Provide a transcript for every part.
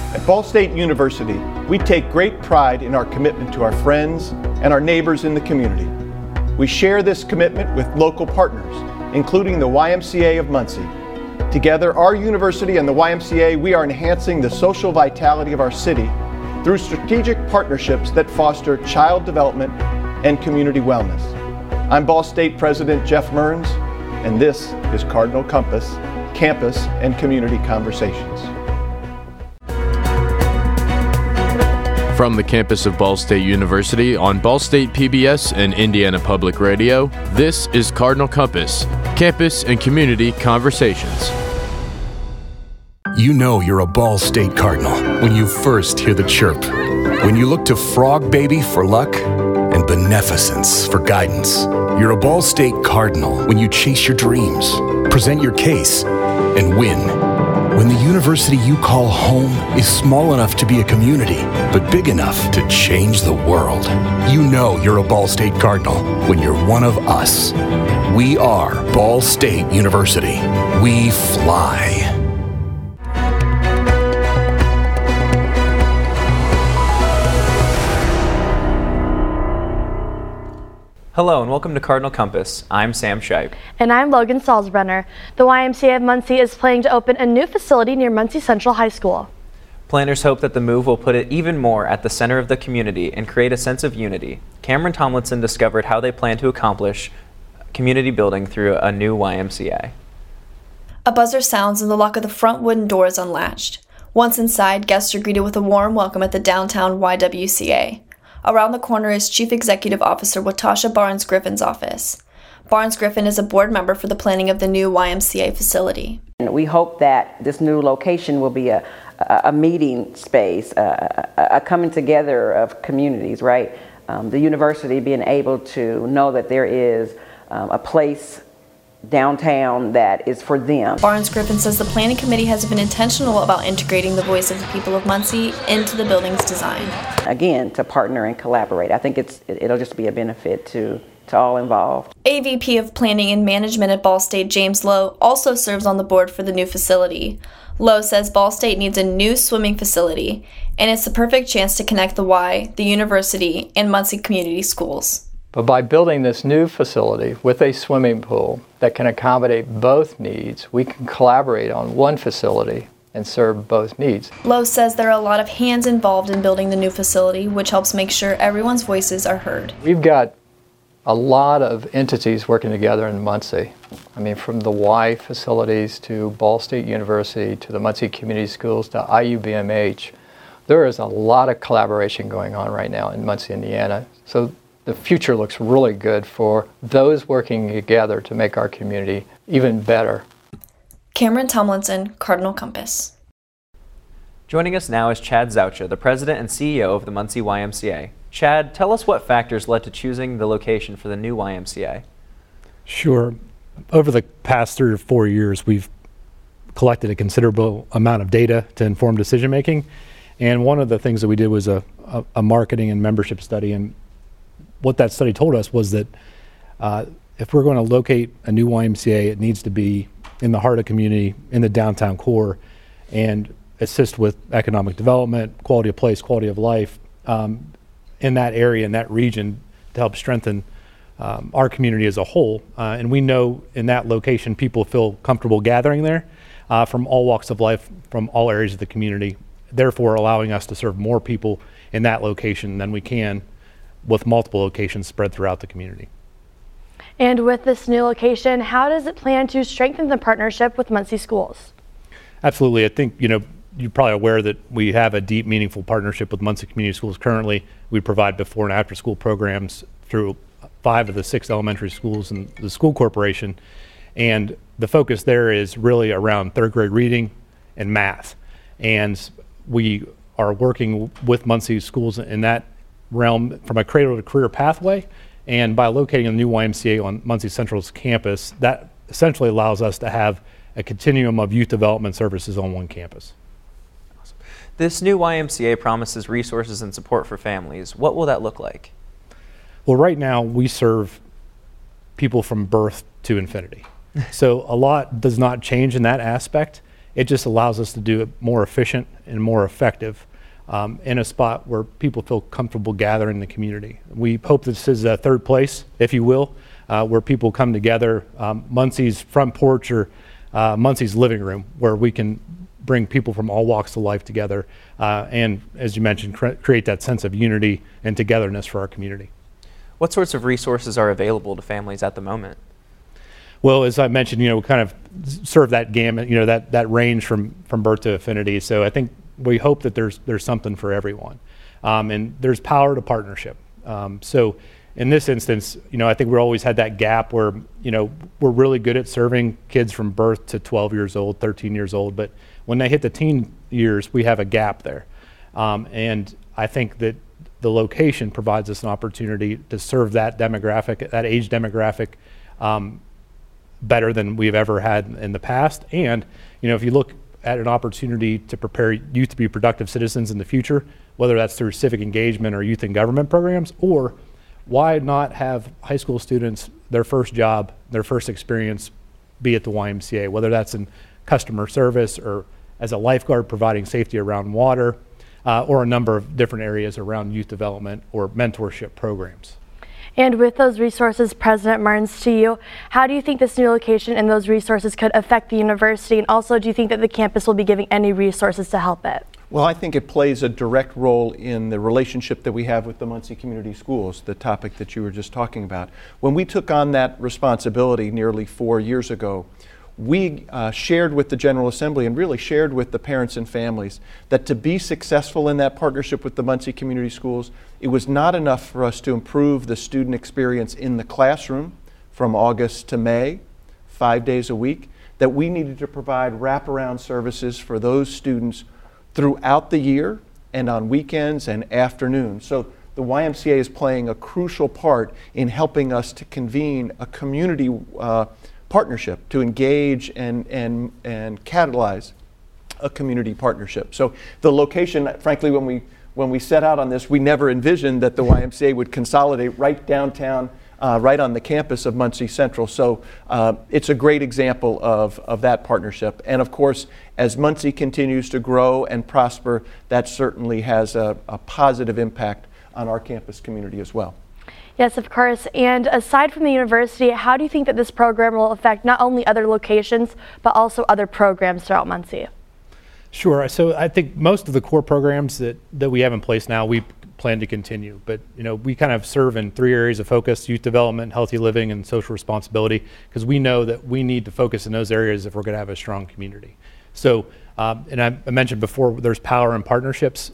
At Ball State University, we take great pride in our commitment to our friends and our neighbors in the community. We share this commitment with local partners, including the YMCA of Muncie. Together, our university and the YMCA, we are enhancing the social vitality of our city through strategic partnerships that foster child development and community wellness. I'm Ball State President Jeff Mearns, and this is Cardinal Compass, Campus and Community Conversations. From the campus of Ball State University on Ball State PBS and Indiana Public Radio, this is Cardinal Compass, Campus and Community Conversations. You know you're a Ball State Cardinal when you first hear the chirp, when you look to Frog Baby for luck and Beneficence for guidance. You're a Ball State Cardinal when you chase your dreams, present your case, and win. When the university you call home is small enough to be a community, but big enough to change the world. You know you're a Ball State Cardinal when you're one of us. We are Ball State University. We fly. Hello and welcome to Cardinal Compass. I'm Sam Shipe. And I'm Logan Salzbrenner. The YMCA of Muncie is planning to open a new facility near Muncie Central High School. Planners hope that the move will put it even more at the center of the community and create a sense of unity. Cameron Tomlinson discovered how they plan to accomplish community building through a new YMCA. A buzzer sounds and the lock of the front wooden door is unlatched. Once inside, guests are greeted with a warm welcome at the downtown YWCA. Around the corner is Chief Executive Officer Watasha Barnes-Griffin's office. Barnes-Griffin is a board member for the planning of the new YMCA facility. We hope that this new location will be a meeting space, a coming together of communities, right? The university being able to know that there is a place downtown that is for them. Barnes-Griffin says the planning committee has been intentional about integrating the voice of the people of Muncie into the building's design. Again, to partner and collaborate. I think it'll just be a benefit to all involved. AVP of Planning and Management at Ball State, James Lowe, also serves on the board for the new facility. Lowe says Ball State needs a new swimming facility, and it's the perfect chance to connect the Y, the university, and Muncie Community Schools. But by building this new facility with a swimming pool that can accommodate both needs, we can collaborate on one facility and serve both needs. Lowe says there are a lot of hands involved in building the new facility, which helps make sure everyone's voices are heard. We've got a lot of entities working together in Muncie. I mean, from the Y facilities to Ball State University to the Muncie Community Schools to IUBMH. There is a lot of collaboration going on right now in Muncie, Indiana. So the future looks really good for those working together to make our community even better. Cameron Tomlinson, Cardinal Compass. Joining us now is Chad Zaucha, the president and CEO of the Muncie YMCA. Chad, tell us what factors led to choosing the location for the new YMCA. Sure. Over the past 3 or 4 years, we've collected a considerable amount of data to inform decision making. And one of the things that we did was a marketing and membership study. And what that study told us was that if we're going to locate a new YMCA, it needs to be in the heart of community, in the downtown core, and assist with economic development, quality of place, quality of life in that area, in that region, to help strengthen our community as a whole. And we know in that location, people feel comfortable gathering there from all walks of life, from all areas of the community, therefore allowing us to serve more people in that location than we can with multiple locations spread throughout the community. And with this new location, how does it plan to strengthen the partnership with Muncie schools? Absolutely. I think, you're probably aware that we have a deep, meaningful partnership with Muncie Community Schools currently. We provide before and after school programs through 5 of the 6 elementary schools in the school corporation. And the focus there is really around 3rd grade reading and math. And we are working with Muncie schools in that realm from a cradle to career pathway. And by locating a new YMCA on Muncie Central's campus, that essentially allows us to have a continuum of youth development services on one campus. Awesome. This new YMCA promises resources and support for families. What will that look like? Well, right now we serve people from birth to infinity. So a lot does not change in that aspect. it just allows us to do it more efficient and more effective in a spot where people feel comfortable gathering in the community. We hope this is a third place, if you will, where people come together, Muncie's front porch or Muncie's living room, where we can bring people from all walks of life together and, as you mentioned, create that sense of unity and togetherness for our community. What sorts of resources are available to families at the moment? Well, as I mentioned, we kind of serve that gamut, that range from birth to affinity. So I think we hope that there's something for everyone, and there's power to partnership. So in this instance, I think we've always had that gap where we're really good at serving kids from birth to 12 years old, 13 years old, but when they hit the teen years, we have a gap there, and I think that the location provides us an opportunity to serve that demographic, that age demographic, better than we've ever had in the past. And if you look at an opportunity to prepare youth to be productive citizens in the future, whether that's through civic engagement or youth and government programs, or why not have high school students, their first job, their first experience be at the YMCA, whether that's in customer service or as a lifeguard providing safety around water, or a number of different areas around youth development or mentorship programs. And with those resources, President Martins, to you, how do you think this new location and those resources could affect the university? And also, do you think that the campus will be giving any resources to help it? Well, I think it plays a direct role in the relationship that we have with the Muncie Community Schools, the topic that you were just talking about. When we took on that responsibility nearly 4 years ago, we shared with the General Assembly and really shared with the parents and families that to be successful in that partnership with the Muncie Community Schools, it was not enough for us to improve the student experience in the classroom from August to May, 5 days a week, that we needed to provide wraparound services for those students throughout the year and on weekends and afternoons. So the YMCA is playing a crucial part in helping us to convene a community partnership, to engage and catalyze a community partnership. So the location, frankly, when we set out on this, we never envisioned that the YMCA would consolidate right downtown, right on the campus of Muncie Central. So it's a great example of that partnership. And of course, as Muncie continues to grow and prosper, that certainly has a positive impact on our campus community as well. Yes, of course. And aside from the university, how do you think that this program will affect not only other locations, but also other programs throughout Muncie? Sure. So I think most of the core programs that we have in place now, we plan to continue. But we kind of serve in 3 areas of focus: youth development, healthy living, and social responsibility, because we know that we need to focus in those areas if we're going to have a strong community. So, and I mentioned before, there's power in partnerships.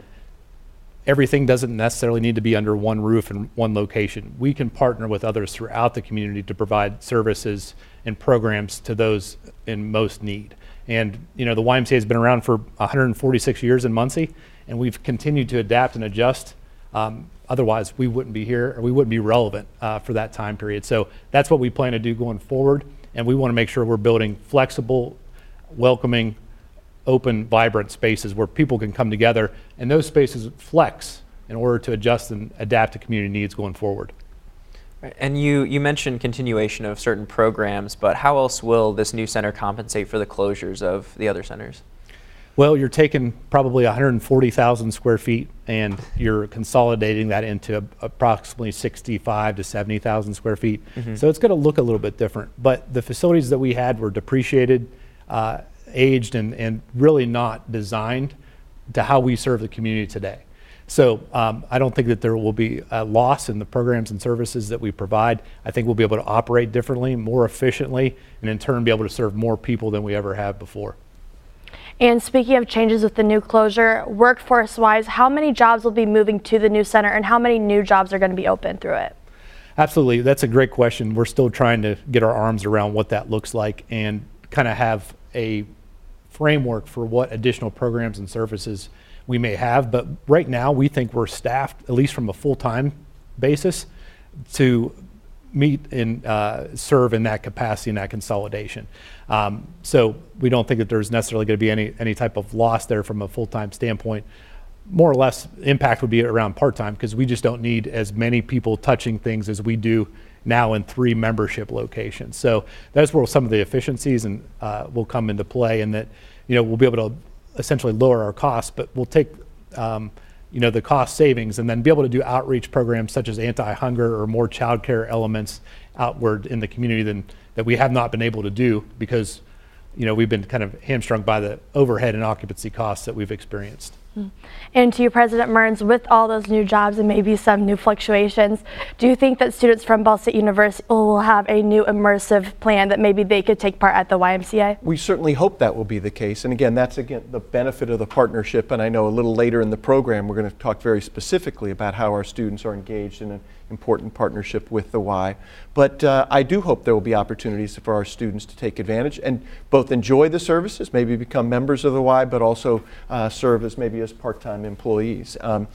Everything doesn't necessarily need to be under one roof in one location. We can partner with others throughout the community to provide services and programs to those in most need. And the YMCA has been around for 146 years in Muncie, and we've continued to adapt and adjust. Otherwise, we wouldn't be here, or we wouldn't be relevant for that time period. So that's what we plan to do going forward, and we want to make sure we're building flexible, welcoming, open, vibrant spaces where people can come together, and those spaces flex in order to adjust and adapt to community needs going forward. Right. And you mentioned continuation of certain programs, but how else will this new center compensate for the closures of the other centers? Well, you're taking probably 140,000 square feet and you're consolidating that into approximately 65 to 70,000 square feet. Mm-hmm. So it's going to look a little bit different, but the facilities that we had were depreciated, aged, and really not designed to how we serve the community today. So I don't think that there will be a loss in the programs and services that we provide. I think we'll be able to operate differently, more efficiently, and in turn be able to serve more people than we ever have before. And speaking of changes with the new closure, workforce-wise, how many jobs will be moving to the new center, and how many new jobs are going to be open through it? Absolutely, that's a great question. We're still trying to get our arms around what that looks like and kind of have a framework for what additional programs and services we may have. But right now, we think we're staffed, at least from a full-time basis, to meet and serve in that capacity and that consolidation. So we don't think that there's necessarily going to be any type of loss there from a full-time standpoint. More or less, impact would be around part-time, because we just don't need as many people touching things as we do now in 3 membership locations. So that's where some of the efficiencies and will come into play, and that we'll be able to essentially lower our costs, but we'll take the cost savings and then be able to do outreach programs such as anti-hunger or more childcare elements outward in the community that we have not been able to do because we've been kind of hamstrung by the overhead and occupancy costs that we've experienced. And to you, President Mearns, with all those new jobs and maybe some new fluctuations, do you think that students from Ball State University will have a new immersive plan that maybe they could take part at the YMCA? We certainly hope that will be the case. And again, that's the benefit of the partnership. And I know a little later in the program, we're going to talk very specifically about how our students are engaged in an important partnership with the Y. But I do hope there will be opportunities for our students to take advantage and both enjoy the services, maybe become members of the Y, but also serve as maybe as part-time employees.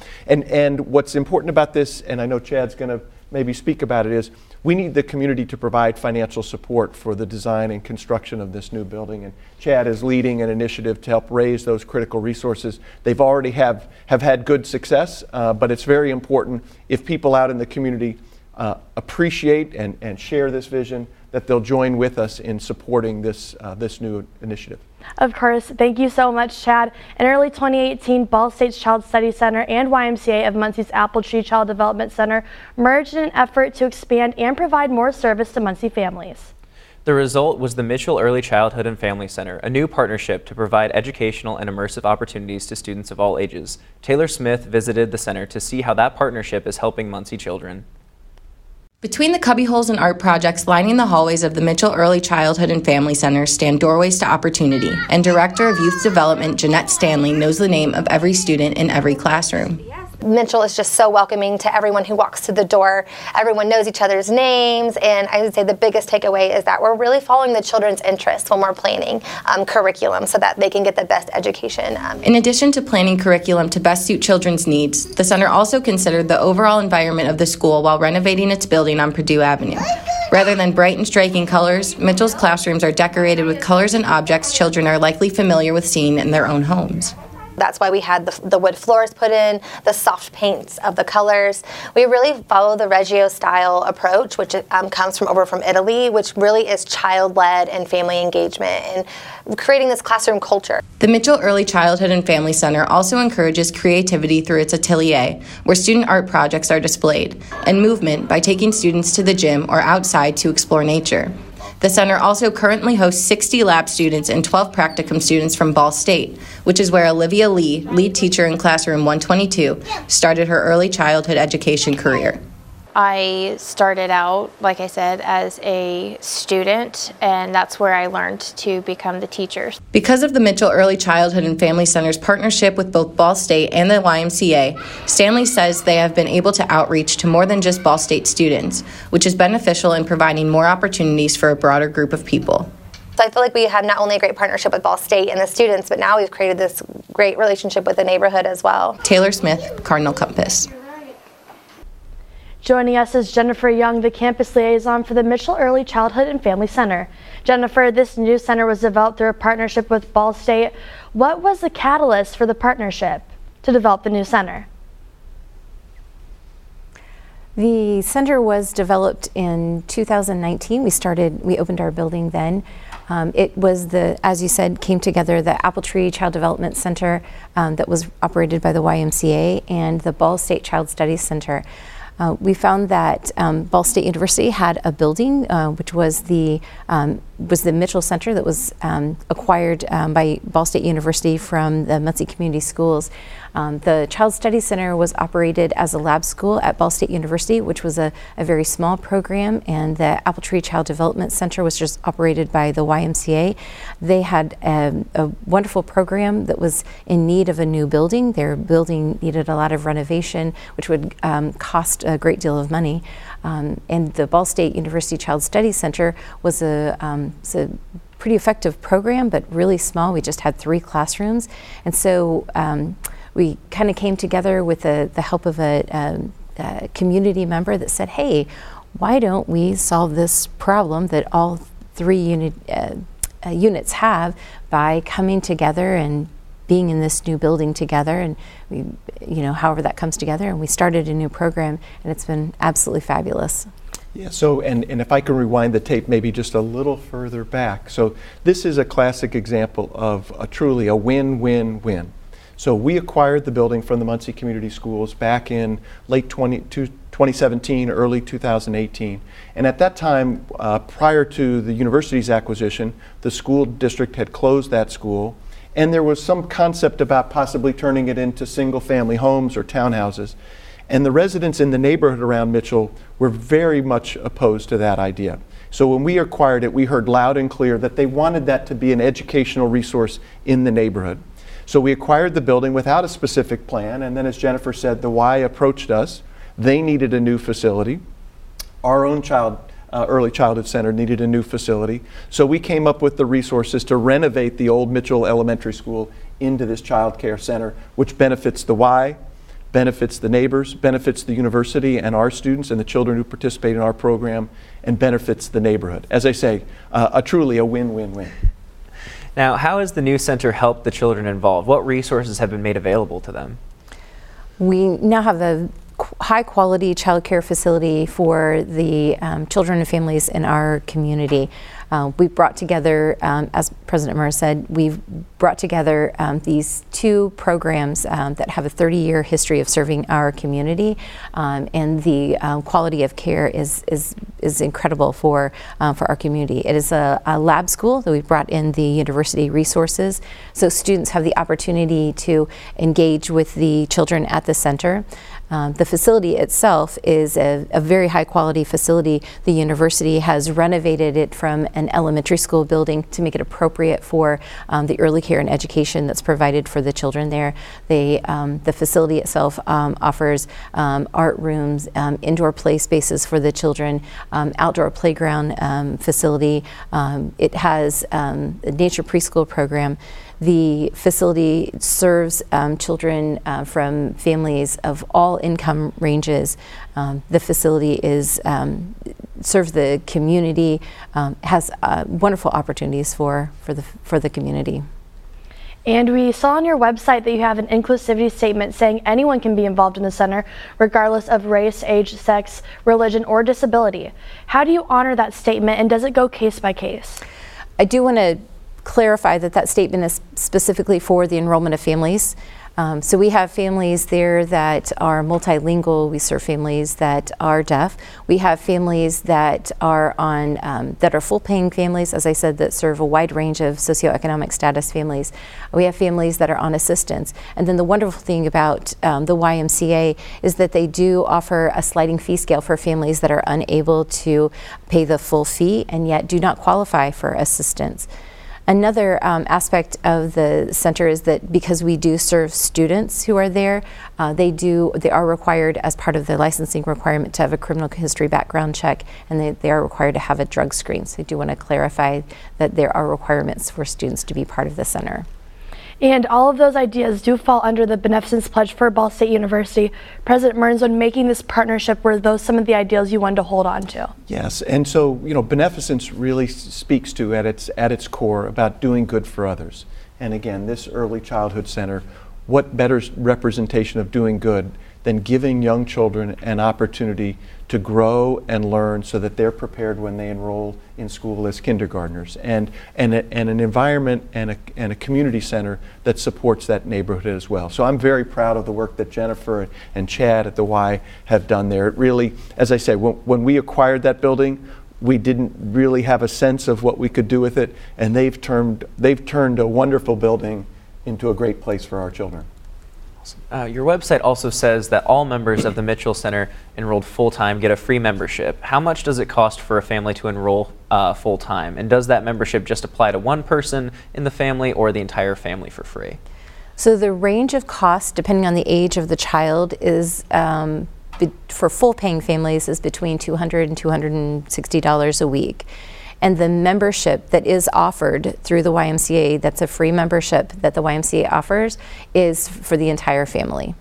And what's important about this, and I know Chad's going to maybe speak about it, is we need the community to provide financial support for the design and construction of this new building. And Chad is leading an initiative to help raise those critical resources. They've already have had good success, but it's very important if people out in the community appreciate and share this vision, that they'll join with us in supporting this new initiative. Of course. Thank you so much, Chad. In early 2018, Ball State's Child Study Center and YMCA of Muncie's Apple Tree Child Development Center merged in an effort to expand and provide more service to Muncie families. The result was the Mitchell Early Childhood and Family Center, a new partnership to provide educational and immersive opportunities to students of all ages. Taylor Smith visited the center to see how that partnership is helping Muncie children. Between the cubbyholes and art projects lining the hallways of the Mitchell Early Childhood and Family Center stand doorways to opportunity, and Director of Youth Development Jeanette Stanley knows the name of every student in every classroom. Mitchell is just so welcoming to everyone who walks through the door. Everyone knows each other's names, and I would say the biggest takeaway is that we're really following the children's interests when we're planning curriculum so that they can get the best education. In addition to planning curriculum to best suit children's needs, the center also considered the overall environment of the school while renovating its building on Purdue Avenue. Rather than bright and striking colors, Mitchell's classrooms are decorated with colors and objects children are likely familiar with seeing in their own homes. That's why we had the wood floors put in, the soft paints of the colors. We really follow the Reggio style approach, which comes from Italy, which really is child-led and family engagement and creating this classroom culture. The Mitchell Early Childhood and Family Center also encourages creativity through its atelier, where student art projects are displayed, and movement by taking students to the gym or outside to explore nature. The center also currently hosts 60 lab students and 12 practicum students from Ball State, which is where Olivia Lee, lead teacher in classroom 122, started her early childhood education career. I started out, like I said, as a student, and that's where I learned to become the teacher. Because of the Mitchell Early Childhood and Family Center's partnership with both Ball State and the YMCA, Stanley says they have been able to outreach to more than just Ball State students, which is beneficial in providing more opportunities for a broader group of people. So I feel like we have not only a great partnership with Ball State and the students, but now we've created this great relationship with the neighborhood as well. Taylor Smith, Cardinal Compass. Joining us is Jennifer Young, the campus liaison for the Mitchell Early Childhood and Family Center. Jennifer, this new center was developed through a partnership with Ball State. What was the catalyst for the partnership to develop the new center? The center was developed in 2019. We opened our building then. It was as you said, came together, the Apple Tree Child Development Center that was operated by the YMCA and the Ball State Child Studies Center. We found that Ball State University had a building, which was the Mitchell Center that was acquired by Ball State University from the Muncie Community Schools. The Child Studies Center was operated as a lab school at Ball State University, which was a very small program, and the Apple Tree Child Development Center was just operated by the YMCA. They had a wonderful program that was in need of a new building. Their building needed a lot of renovation, which would cost a great deal of money. And the Ball State University Child Studies Center was a pretty effective program, but really small. We just had 3 classrooms. And so we kind of came together with the help of a community member that said, hey, why don't we solve this problem that all 3 units have by coming together and being in this new building together, and however that comes together, and we started a new program, and it's been absolutely fabulous. Yeah, so, and if I can rewind the tape maybe just a little further back. So this is a classic example of truly a win-win-win. So we acquired the building from the Muncie Community Schools back in late 2017, early 2018. And at that time, prior to the university's acquisition, the school district had closed that school, and there was some concept about possibly turning it into single-family homes or townhouses. And the residents in the neighborhood around Mitchell were very much opposed to that idea. So when we acquired it, we heard loud and clear that they wanted that to be an educational resource in the neighborhood. So we acquired the building without a specific plan, and then as Jennifer said, the Y approached us. They needed a new facility. Our own early childhood center needed a new facility. So we came up with the resources to renovate the old Mitchell Elementary School into this child care center, which benefits the Y, benefits the neighbors, benefits the university and our students and the children who participate in our program, and benefits the neighborhood. As I say, truly a win-win-win. Now, how has the new center helped the children involved? What resources have been made available to them? We now have a high-quality child care facility for the children and families in our community. We've brought together, as President Murr said, we've brought together these two programs that have a 30-year history of serving our community, and the quality of care is incredible for our community. It is a lab school that we've brought in the university resources, so students have the opportunity to engage with the children at the center. The facility itself is a very high quality facility. The university has renovated it from an elementary school building to make it appropriate for the early care and education that's provided for the children there. The facility itself offers art rooms, indoor play spaces for the children, outdoor playground facility. It has a nature preschool program. The facility serves children from families of all income ranges. The facility serves the community, has wonderful opportunities for the community. And we saw on your website that you have an inclusivity statement saying anyone can be involved in the center, regardless of race, age, sex, religion, or disability. How do you honor that statement, and does it go case by case? I do want to clarify that statement is specifically for the enrollment of families. So we have families there that are multilingual. We serve families that are deaf. We have families that are that are full-paying families, as I said, that serve a wide range of socioeconomic status families. We have families that are on assistance. And then the wonderful thing about the YMCA is that they do offer a sliding fee scale for families that are unable to pay the full fee and yet do not qualify for assistance. Another aspect of the center is that because we do serve students who are there, they are required as part of the licensing requirement to have a criminal history background check, and they are required to have a drug screen. So I do want to clarify that there are requirements for students to be part of the center. And all of those ideas do fall under the Beneficence Pledge for Ball State University. President Mearns, when making this partnership, were those some of the ideals you wanted to hold on to? Yes, and so, beneficence really speaks to, at its core, about doing good for others. And again, this early childhood center, what better representation of doing good than giving young children an opportunity to grow and learn so that they're prepared when they enroll in school as kindergartners, and an environment and a community center that supports that neighborhood as well. So I'm very proud of the work that Jennifer and Chad at the Y have done there. It really, as I say, when we acquired that building, we didn't really have a sense of what we could do with it, and they've turned a wonderful building into a great place for our children. Your website also says that all members of the Mitchell Center enrolled full-time get a free membership. How much does it cost for a family to enroll full-time? And does that membership just apply to one person in the family or the entire family for free? So the range of costs, depending on the age of the child, is for full-paying families is between $200 and $260 a week. And the membership that is offered through the YMCA, that's a free membership that the YMCA offers, is for the entire family.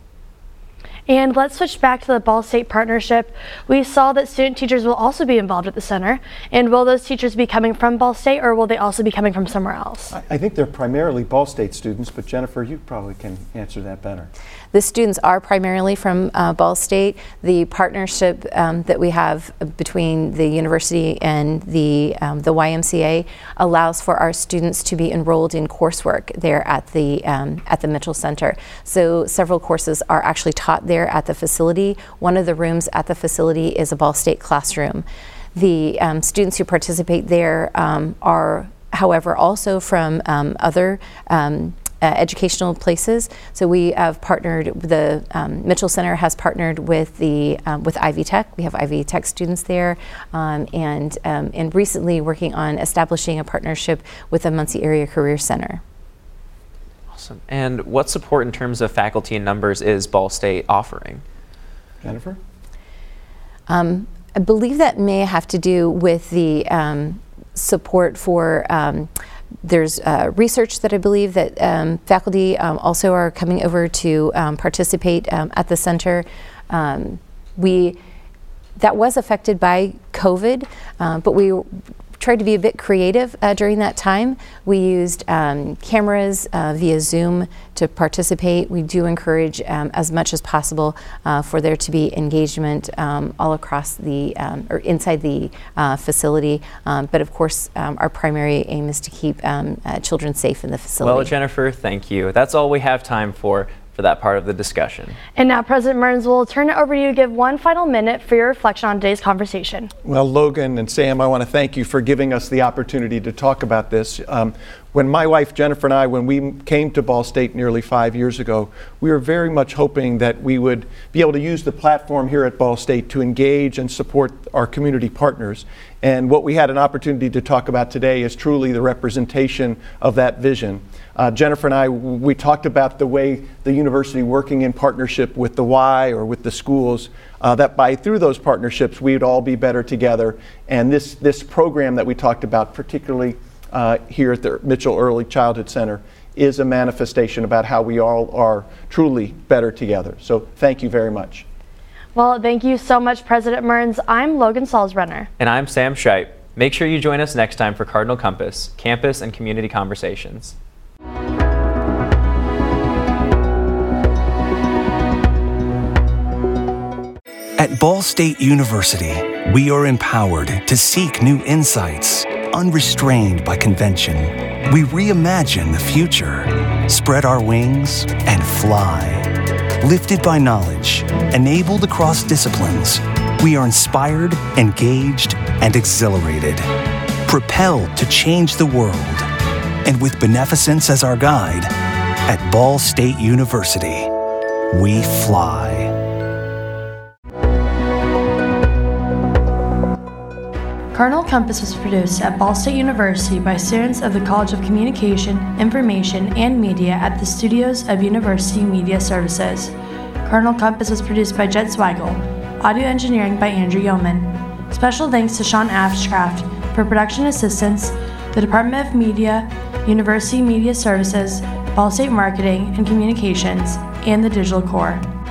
And let's switch back to the Ball State partnership. We saw that student teachers will also be involved at the center. And will those teachers be coming from Ball State, or will they also be coming from somewhere else? I think they're primarily Ball State students, but Jennifer, you probably can answer that better. The students are primarily from Ball State. The partnership that we have between the university and the YMCA allows for our students to be enrolled in coursework there at the Mitchell Center. So several courses are actually taught there at the facility. One of the rooms at the facility is a Ball State classroom. The students who participate there are, however, also from other educational places. So we have partnered, the Mitchell Center has partnered with with Ivy Tech. We have Ivy Tech students there, and recently working on establishing a partnership with the Muncie Area Career Center. Awesome. And what support in terms of faculty and numbers is Ball State offering? Jennifer? I believe that may have to do with the support for there's research that I believe that faculty also are coming over to participate at the center. That was affected by COVID, but we tried to be a bit creative during that time. We used cameras via Zoom to participate. We do encourage as much as possible for there to be engagement all across the or inside the facility. But of course, our primary aim is to keep children safe in the facility. Well, Jennifer, thank you. That's all we have time for that part of the discussion. And now President Mearns will turn it over to you to give one final minute for your reflection on today's conversation. Well, Logan and Sam, I want to thank you for giving us the opportunity to talk about this. When my wife Jennifer and I, when we came to Ball State nearly 5 years ago, we were very much hoping that we would be able to use the platform here at Ball State to engage and support our community partners. And what we had an opportunity to talk about today is truly the representation of that vision. Jennifer and I, we talked about the way the university working in partnership with the Y or with the schools, that through those partnerships we'd all be better together. And this program that we talked about, particularly here at the Mitchell Early Childhood Center, is a manifestation about how we all are truly better together. So thank you very much. Well, thank you so much, President Mearns. I'm Logan Salzbrenner. And I'm Sam Shipe. Make sure you join us next time for Cardinal Compass, Campus and Community Conversations. At Ball State University, we are empowered to seek new insights, unrestrained by convention. We reimagine the future, spread our wings, and fly. Lifted by knowledge, enabled across disciplines, we are inspired, engaged, and exhilarated. Propelled to change the world. And with beneficence as our guide, at Ball State University, we fly. Cardinal Compass was produced at Ball State University by students of the College of Communication, Information, and Media at the studios of University Media Services. Cardinal Compass was produced by Jet Zweigel, audio engineering by Andrew Yeoman. Special thanks to Sean Ashcraft for production assistance, the Department of Media, University Media Services, Ball State Marketing and Communications, and the Digital Corps.